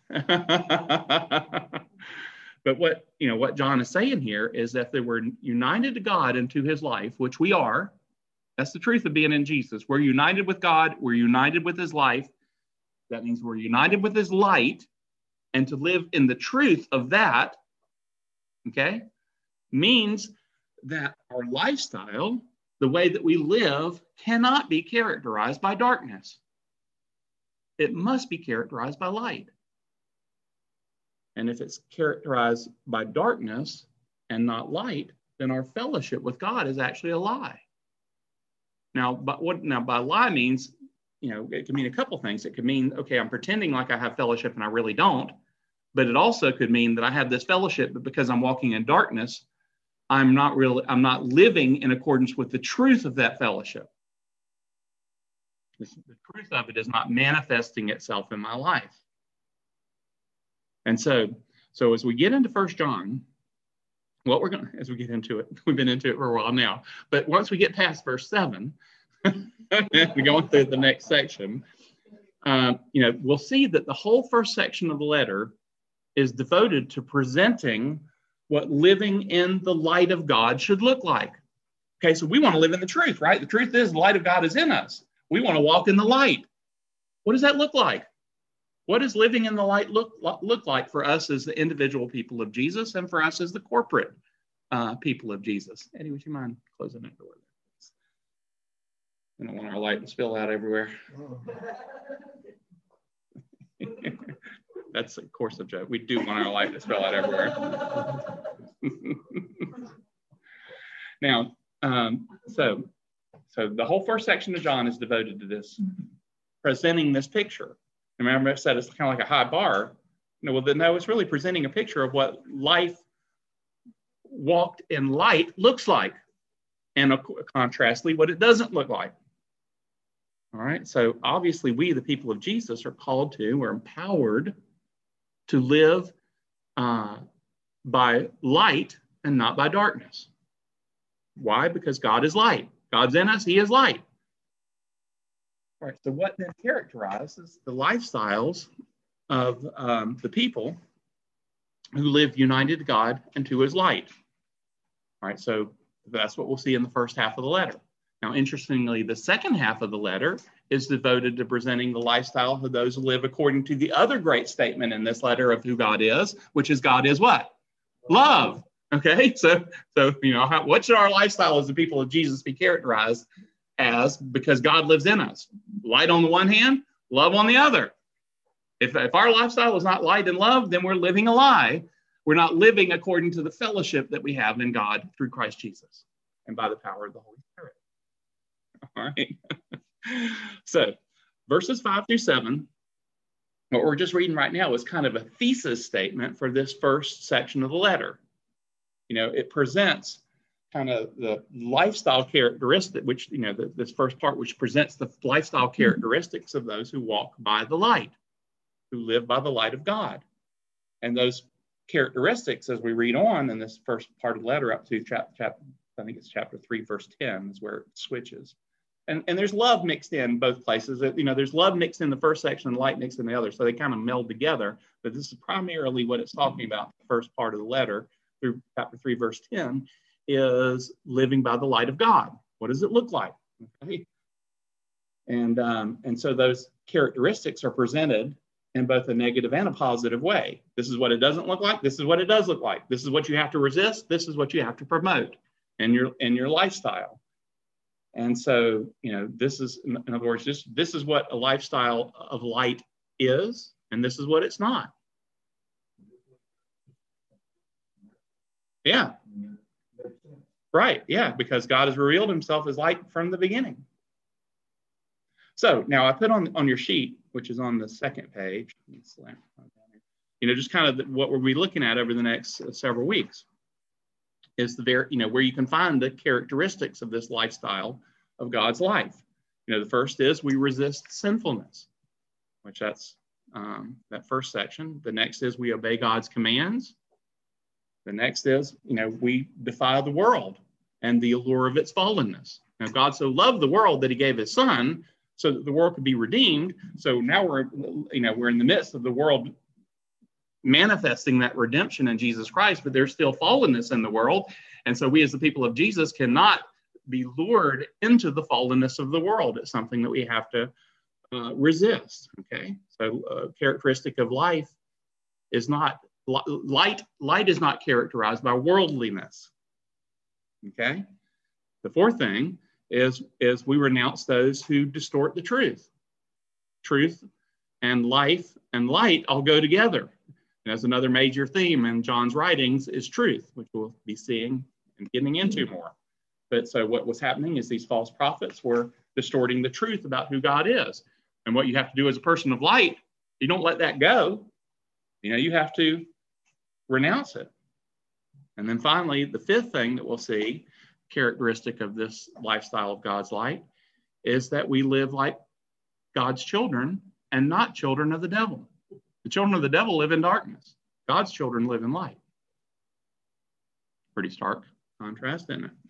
But what John is saying here is that they were united to God and to his life, which we are. That's the truth of being in Jesus. We're united with God. We're united with his life. That means we're united with his light, and to live in the truth of that, okay, means that our lifestyle, the way that we live, cannot be characterized by darkness. It must be characterized by light. And if it's characterized by darkness and not light, then our fellowship with God is actually a lie. Now, by lie means, it can mean a couple things. It could mean, okay, I'm pretending like I have fellowship and I really don't. But it also could mean that I have this fellowship, but because I'm walking in darkness, I'm not living in accordance with the truth of that fellowship. The truth of it is not manifesting itself in my life. And so as we get into 1 John, as we get into it, we've been into it for a while now, but once we get past verse 7, we're going through the next section, we'll see that the whole first section of the letter is devoted to presenting what living in the light of God should look like. Okay, so we want to live in the truth, right? The truth is the light of God is in us. We want to walk in the light. What does that look like? What does living in the light look like for us as the individual people of Jesus and for us as the corporate people of Jesus? Eddie, would you mind closing that door? We don't want our light to spill out everywhere. That's, of course, a joke. We do want our light to spill out everywhere. Now, so the whole first section of John is devoted to this, presenting this picture. Remember I said it's kind of like a high bar. It's really presenting a picture of what life walked in light looks like, and contrastly, what it doesn't look like. All right, so obviously we, the people of Jesus, are called to, we're empowered to live by light and not by darkness. Why? Because God is light. God's in us, he is light. All right, so what then characterizes the lifestyles of the people who live united to God and to his light? All right, so that's what we'll see in the first half of the letter. Now, interestingly, the second half of the letter is devoted to presenting the lifestyle of those who live according to the other great statement in this letter of who God is, which is God is what? Love. Okay, so what should our lifestyle as the people of Jesus be characterized as? Because God lives in us. Light on the one hand, love on the other. If our lifestyle is not light and love, then we're living a lie. We're not living according to the fellowship that we have in God through Christ Jesus and by the power of the Holy Spirit. All right. So verses 5-7, what we're just reading right now is kind of a thesis statement for this first section of the letter. It presents kind of the lifestyle characteristic, which, this first part, which presents the lifestyle characteristics of those who walk by the light, who live by the light of God. And those characteristics, as we read on in this first part of the letter up to chapter, I think it's chapter 3, verse 10 is where it switches. And there's love mixed in both places. There's love mixed in the first section and light mixed in the other. So they kind of meld together. But this is primarily what it's talking about. The first part of the letter through chapter 3, verse 10 is living by the light of God. What does it look like? Okay. And so those characteristics are presented in both a negative and a positive way. This is what it doesn't look like. This is what it does look like. This is what you have to resist. This is what you have to promote in your lifestyle. And so, this is, in other words, this is what a lifestyle of light is, and this is what it's not. Yeah. Right. Yeah, because God has revealed himself as light from the beginning. So now I put on your sheet, which is on the second page, just kind of what we'll be looking at over the next several weeks is where you can find the characteristics of this lifestyle of God's life. The first is we resist sinfulness, which that's that first section. The next is we obey God's commands. The next is, we defy the world and the allure of its fallenness. Now, God so loved the world that he gave his son so that the world could be redeemed. So now we're in the midst of the world manifesting that redemption in Jesus Christ, but there's still fallenness in the world. And so we as the people of Jesus cannot be lured into the fallenness of the world. It's something that we have to resist. Okay. So a characteristic of life is not light is not characterized by worldliness. Okay. The fourth thing is we renounce those who distort the truth. Truth and life and light all go together. And that's another major theme in John's writings is truth, which we'll be seeing and getting into more. But so what was happening is these false prophets were distorting the truth about who God is. And what you have to do as a person of light, you don't let that go. You have to renounce it. And then finally, the fifth thing that we'll see, characteristic of this lifestyle of God's light, is that we live like God's children and not children of the devil. The children of the devil live in darkness. God's children live in light. Pretty stark contrast, isn't it?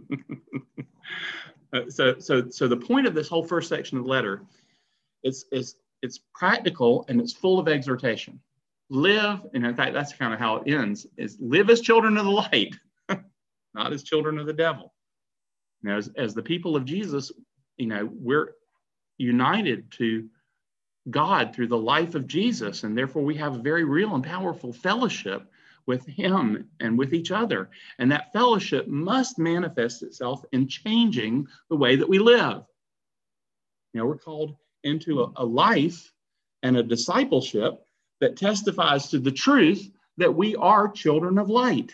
So the point of this whole first section of the letter is it's practical and it's full of exhortation. Live, and in fact, that's kind of how it ends, is live as children of the light, not as children of the devil. Now, as the people of Jesus, we're united to God through the life of Jesus, and therefore we have a very real and powerful fellowship with him and with each other. And that fellowship must manifest itself in changing the way that we live. We're called into a life and a discipleship that testifies to the truth that we are children of light.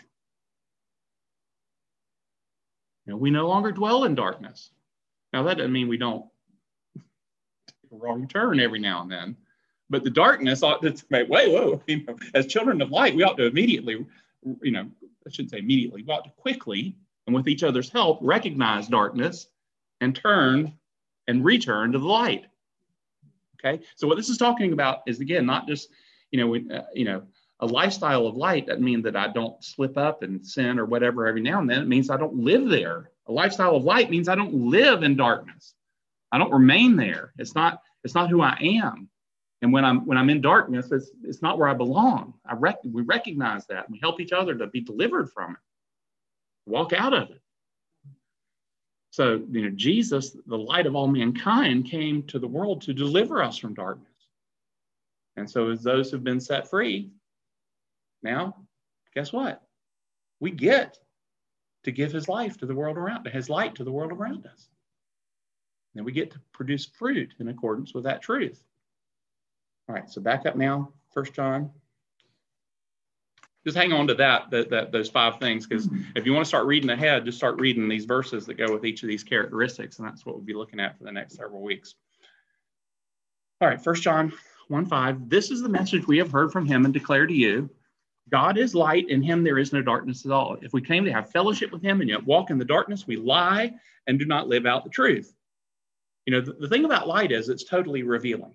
We no longer dwell in darkness. Now, that doesn't mean we don't take a wrong turn every now and then, but the darkness ought to say, whoa, as children of light, we ought to immediately, I shouldn't say immediately, we ought to quickly, and with each other's help, recognize darkness and turn and return to the light. Okay, so what this is talking about is, again, not just a lifestyle of light. That means that I don't slip up and sin or whatever every now and then. It means I don't live there. A lifestyle of light means I don't live in darkness. I don't remain there. It's not who I am. And when I'm in darkness, it's not where I belong. We recognize that, and we help each other to be delivered from it, walk out of it. So, Jesus, the light of all mankind, came to the world to deliver us from darkness. And so as those who've been set free, now, guess what? We get to give his life to the world around us, his light to the world around us. And we get to produce fruit in accordance with that truth. All right, so back up now, 1 John. Just hang on to those 5 things, because if you want to start reading ahead, just start reading these verses that go with each of these characteristics, and that's what we'll be looking at for the next several weeks. All right, 1 John 1:5. This is the message we have heard from him and declare to you. God is light, in him there is no darkness at all. If we claim to have fellowship with him and yet walk in the darkness, we lie and do not live out the truth. You know, the thing about light is it's totally revealing.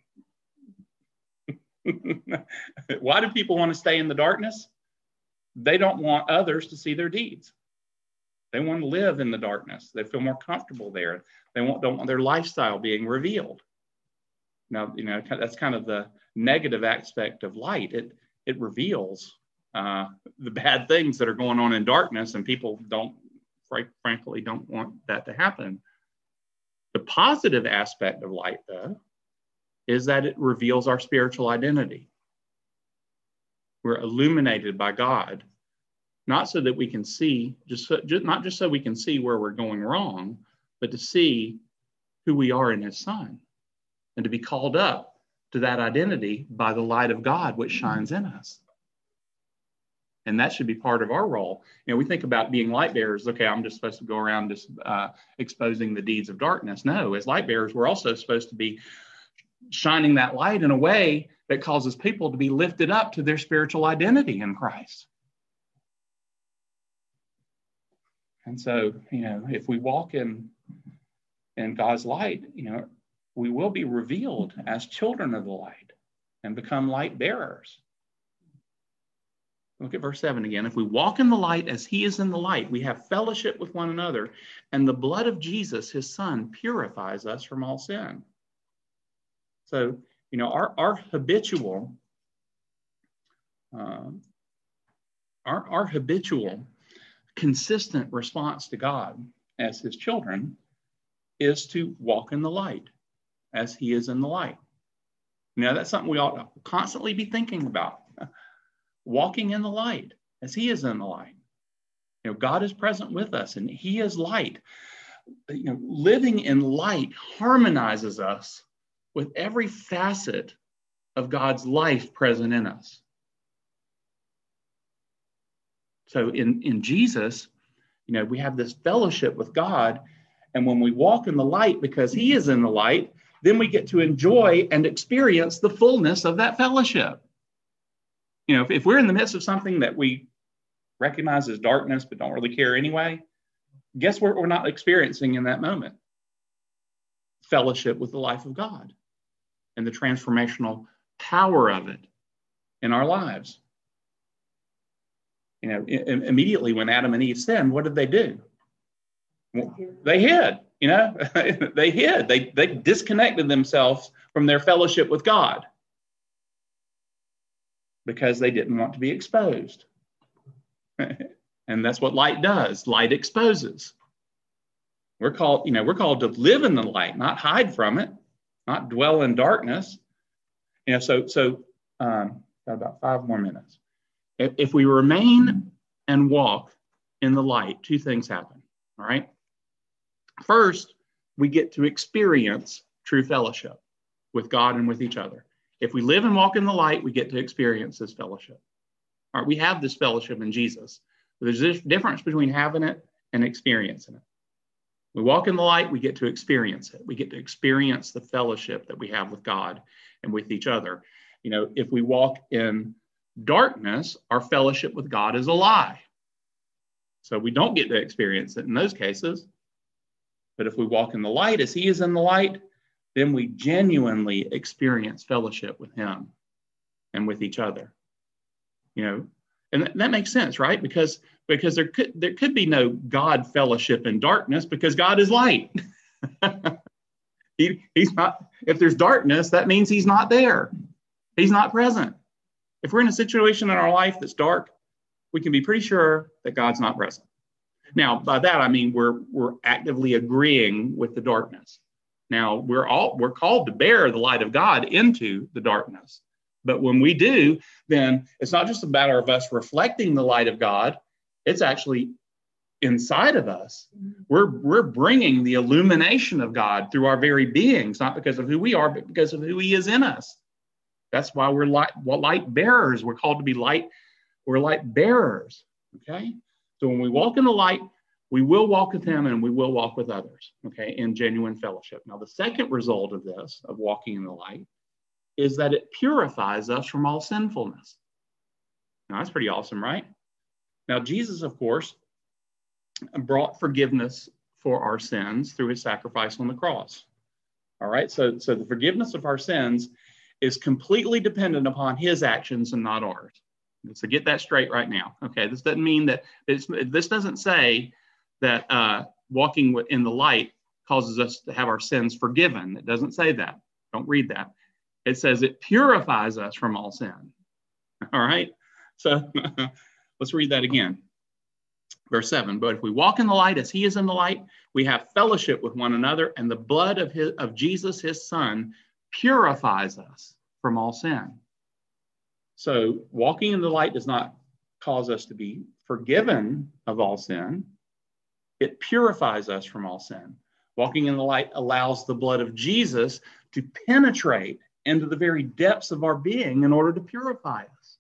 Why do people want to stay in the darkness? They don't want others to see their deeds. They want to live in the darkness. They feel more comfortable there. They don't want their lifestyle being revealed. Now, you know, that's kind of the negative aspect of light. It reveals the bad things that are going on in darkness, and people frankly don't want that to happen. The positive aspect of light, though, is that it reveals our spiritual identity. We're illuminated by God, not so that we can see, not just so we can see where we're going wrong, but to see who we are in his Son, and to be called up to that identity by the light of God, which shines in us. And that should be part of our role. You know, we think about being light bearers. Okay, I'm just supposed to go around just exposing the deeds of darkness. No, as light bearers, we're also supposed to be shining that light in a way that causes people to be lifted up to their spiritual identity in Christ. And so, you know, if we walk in God's light, you know, we will be revealed as children of the light and become light bearers. Look at verse 7 again. If we walk in the light as he is in the light, we have fellowship with one another, and the blood of Jesus, his Son, purifies us from all sin. So, you know, our habitual consistent response to God as his children is to walk in the light as he is in the light. Now, that's something we ought to constantly be thinking about. Walking in the light as he is in the light. You know, God is present with us and he is light. You know, living in light harmonizes us with every facet of God's life present in us. So in Jesus, you know, we have this fellowship with God, and when we walk in the light because he is in the light, then we get to enjoy and experience the fullness of that fellowship. You know, if we're in the midst of something that we recognize as darkness but don't really care anyway, guess what we're not experiencing in that moment? Fellowship with the life of God and the transformational power of it in our lives. You know, immediately when Adam and Eve sinned, what did they do? They hid, you know, they hid. They disconnected themselves from their fellowship with God because they didn't want to be exposed. And that's what light does. Light exposes. We're called to live in the light, not hide from it, not dwell in darkness. You know, so got about 5 more minutes. If we remain and walk in the light, 2 things happen. All right. First, we get to experience true fellowship with God and with each other. If we live and walk in the light, we get to experience this fellowship. All right, we have this fellowship in Jesus. But there's a difference between having it and experiencing it. We walk in the light, we get to experience it. We get to experience the fellowship that we have with God and with each other. You know, if we walk in darkness, our fellowship with God is a lie. So we don't get to experience it in those cases. But if we walk in the light as he is in the light, then we genuinely experience fellowship with him and with each other. You know, and that makes sense, right? Because there could be no God fellowship in darkness because God is light. He's not. If there's darkness, that means he's not there. He's not present. If we're in a situation in our life that's dark, we can be pretty sure that God's not present. Now, by that I mean we're actively agreeing with the darkness. Now, we're called to bear the light of God into the darkness. But when we do, then it's not just a matter of us reflecting the light of God. It's actually inside of us. We're bringing the illumination of God through our very beings, not because of who we are, but because of who he is in us. That's why we're light bearers. We're called to be light. We're light bearers. Okay. So when we walk in the light, we will walk with him and we will walk with others. Okay. In genuine fellowship. Now, the second result of this, of walking in the light, is that it purifies us from all sinfulness. Now, that's pretty awesome, right? Now, Jesus, of course, brought forgiveness for our sins through his sacrifice on the cross. All right, so the forgiveness of our sins is completely dependent upon his actions and not ours. So get that straight right now. Okay, this doesn't mean that this doesn't say that walking in the light causes us to have our sins forgiven. It doesn't say that. Don't read that. It says it purifies us from all sin. All right, so let's read that again. Verse 7, but if we walk in the light as he is in the light, we have fellowship with one another, and the blood of Jesus, his son, purifies us from all sin. So walking in the light does not cause us to be forgiven of all sin. It purifies us from all sin. Walking in the light allows the blood of Jesus to penetrate into the very depths of our being in order to purify us.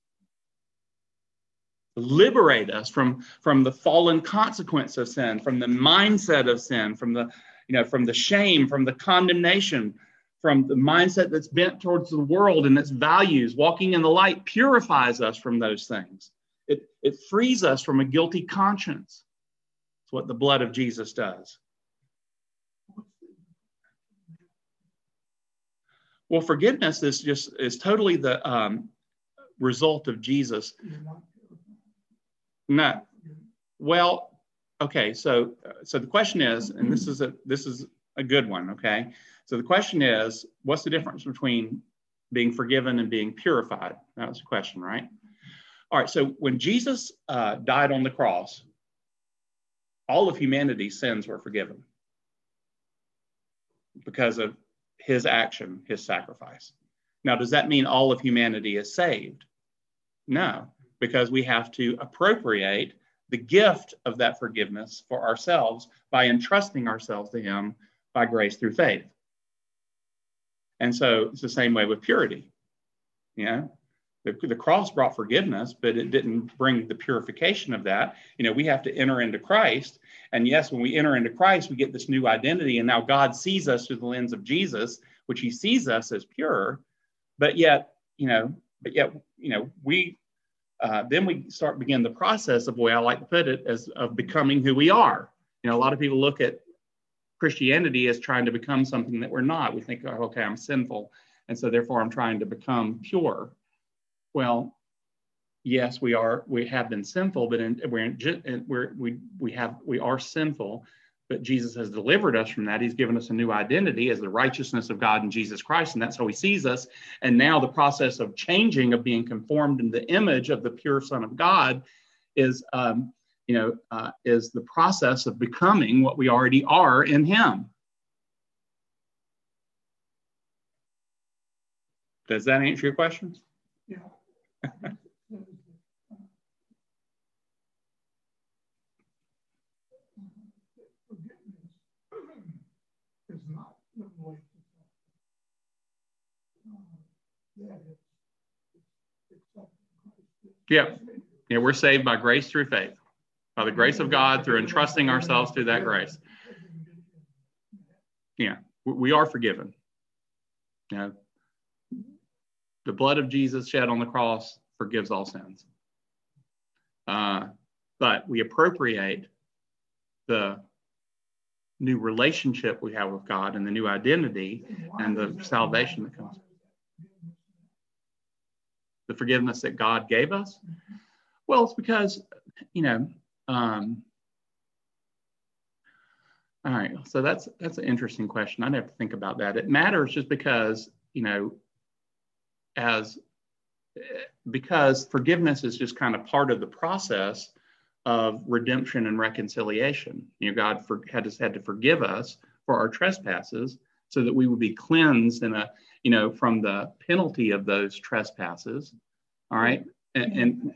Liberate us from the fallen consequence of sin, from the mindset of sin, from the shame, from the condemnation, from the mindset that's bent towards the world and its values. Walking in the light purifies us from those things. It frees us from a guilty conscience. It's what the blood of Jesus does. Well, forgiveness is totally the result of Jesus. No. Well, okay. So the question is, and this is a good one. Okay. So the question is, what's the difference between being forgiven and being purified? That was the question, right? All right. So when Jesus died on the cross, all of humanity's sins were forgiven because of his action, his sacrifice. Now, does that mean all of humanity is saved? No. Because we have to appropriate the gift of that forgiveness for ourselves by entrusting ourselves to him by grace through faith. And so it's the same way with purity. Yeah, the cross brought forgiveness, but it didn't bring the purification of that. We have to enter into Christ. And yes, when we enter into Christ, we get this new identity. And now God sees us through the lens of Jesus, which he sees us as pure. But yet, we then we begin the process of the way I like to put it as of becoming who we are. A lot of people look at Christianity as trying to become something that we're not. We think, oh, okay, I'm sinful, and so therefore I'm trying to become pure. Well, yes, we are. We have been sinful, but we are sinful. But Jesus has delivered us from that. He's given us a new identity as the righteousness of God in Jesus Christ, and that's how he sees us. And now the process of changing, of being conformed in the image of the pure Son of God, is the process of becoming what we already are in him. Does that answer your question? Yeah. Is not the way Yeah, we're saved by grace through faith, by the grace of God, through entrusting ourselves to that grace. Yeah, we are forgiven. The blood of Jesus shed on the cross forgives all sins. But we appropriate the new relationship we have with God and the new identity and the salvation that comes. The forgiveness that God gave us? Well, it's because, all right, so that's an interesting question. I'd have to think about that. It matters just because, because forgiveness is just kind of part of the process of redemption and reconciliation. God had to forgive us for our trespasses so that we would be cleansed from the penalty of those trespasses. All right. And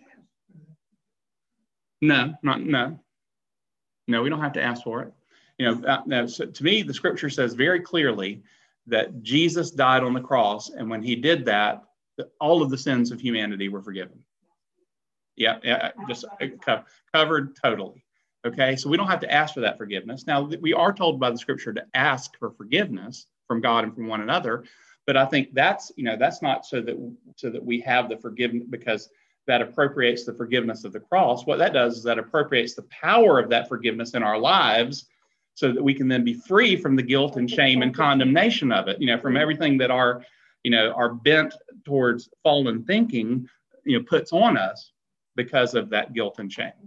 no, we don't have to ask for it. So to me, the scripture says very clearly that Jesus died on the cross. And when he did that, all of the sins of humanity were forgiven. Yeah, just covered totally. Okay, so we don't have to ask for that forgiveness. Now, we are told by the scripture to ask for forgiveness from God and from one another, but I think that's not so that we have the forgiveness because that appropriates the forgiveness of the cross. What that does is that appropriates the power of that forgiveness in our lives so that we can then be free from the guilt and shame and condemnation of it, from everything that our bent towards fallen thinking, puts on us because of that guilt and shame.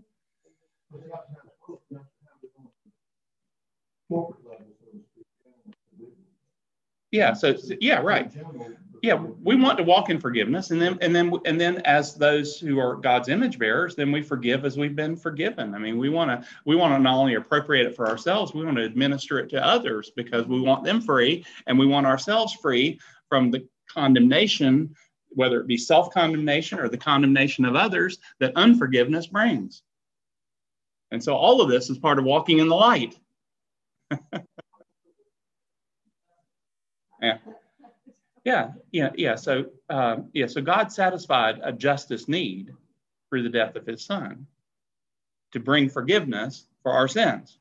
Yeah. So yeah, right. Yeah, we want to walk in forgiveness, and then as those who are God's image bearers, then we forgive as we've been forgiven. I mean, we want to not only appropriate it for ourselves, we want to administer it to others because we want them free, and we want ourselves free from the condemnation, whether it be self-condemnation or the condemnation of others that unforgiveness brings. And so all of this is part of walking in the light. Yeah. So God satisfied a justice need through the death of his son to bring forgiveness for our sins.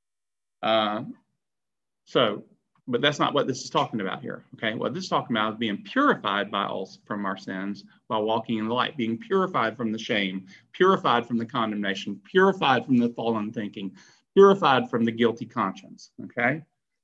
But that's not what this is talking about here. Okay, what this is talking about is being purified by us from our sins while walking in the light, being purified from the shame, purified from the condemnation, purified from the fallen thinking, purified from the guilty conscience. Okay.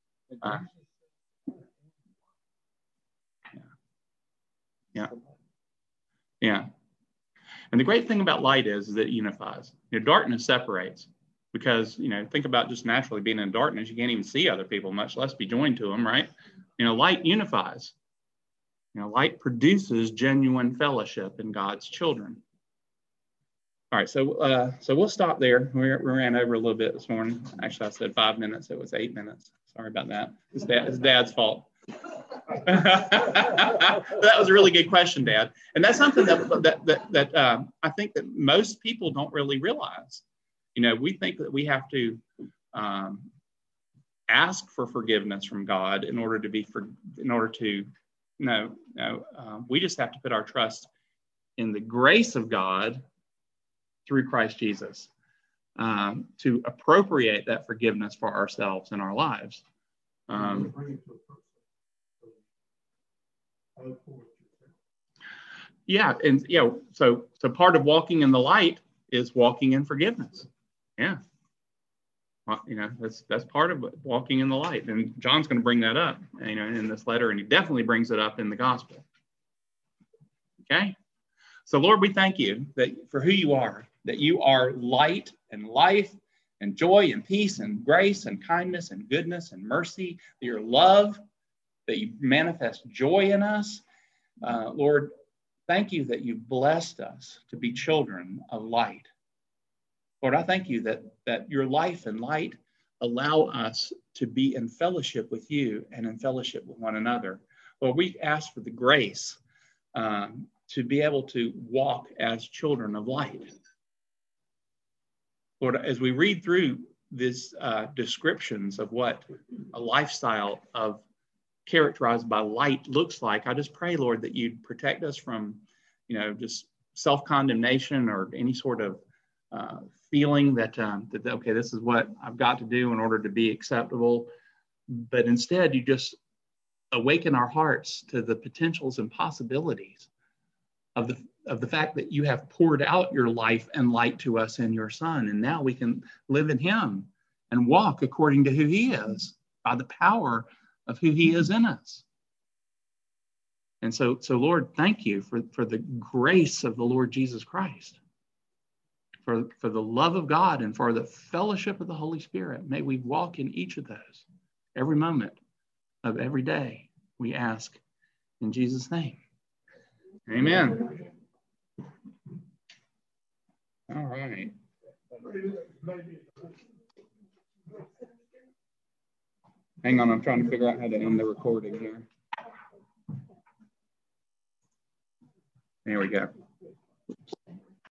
Yeah. And the great thing about light is that it unifies. Darkness separates because, think about just naturally being in darkness. You can't even see other people, much less be joined to them, right? Light unifies. Light produces genuine fellowship in God's children. All right, so we'll stop there. We ran over a little bit this morning. Actually, I said 5 minutes. It was 8 minutes. Sorry about that. His dad's fault. That was a really good question, Dad. And that's something that I think that most people don't really realize. We think that we have to ask for forgiveness from God in order to we just have to put our trust in the grace of God through Christ Jesus to appropriate that forgiveness for ourselves and our lives. So part of walking in the light is walking in forgiveness. Yeah. Well, that's part of walking in the light. And John's going to bring that up, in this letter, and he definitely brings it up in the gospel. Okay. So Lord, we thank you for who you are, that you are light and life and joy and peace and grace and kindness and goodness and mercy, that your love, that you manifest joy in us. Lord, thank you that you blessed us to be children of light. Lord, I thank you that your life and light allow us to be in fellowship with you and in fellowship with one another. Lord, we ask for the grace to be able to walk as children of light. Lord, as we read through these descriptions of what a lifestyle of characterized by light looks like, I just pray, Lord, that you'd protect us from, just self-condemnation or any sort of feeling that okay, this is what I've got to do in order to be acceptable. But instead, you just awaken our hearts to the potentials and possibilities of the fact that you have poured out your life and light to us in your Son, and now we can live in him and walk according to who he is by the power of who he is in us. And so Lord, thank you for the grace of the Lord Jesus Christ, for the love of God and for the fellowship of the Holy Spirit. May we walk in each of those every moment of every day, we ask in Jesus' name. Amen. All right. Hang on, I'm trying to figure out how to end the recording here. There we go.